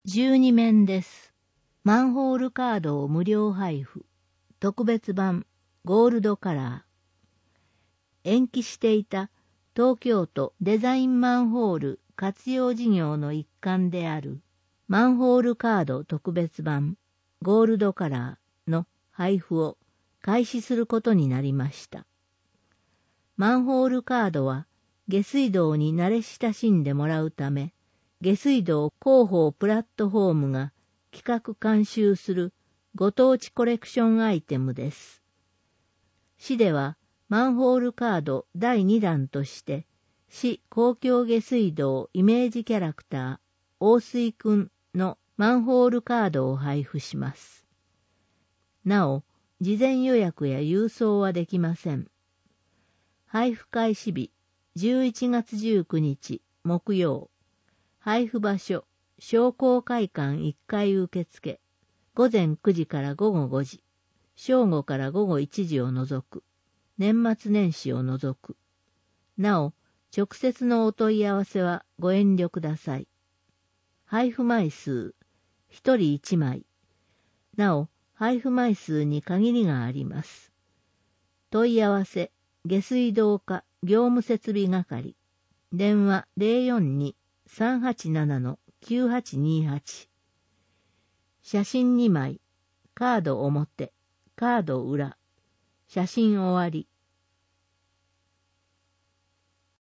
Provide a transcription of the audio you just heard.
12面です。マンホールカードを無料配布。特別版ゴールドカラー。延期していた東京都デザインマンホール活用事業の一環であるマンホールカード特別版ゴールドカラーの配布を開始することになりました。マンホールカードは下水道に慣れ親しんでもらうため、下水道広報プラットフォームが企画監修するご当地コレクションアイテムです。市ではマンホールカード第2弾として、市公共下水道イメージキャラクター、大水くんのマンホールカードを配布します。なお、事前予約や郵送はできません。配布開始日、11月19日木曜。配布場所、商工会館1階受付。午前9時から午後5時。正午から午後1時を除く。年末年始を除く。なお、直接のお問い合わせはご遠慮ください。配布枚数、1人1枚。なお、配布枚数に限りがあります。問い合わせ、下水道課業務設備係。電話042-387-9828。写真2枚。カード表、カード裏。写真終わり。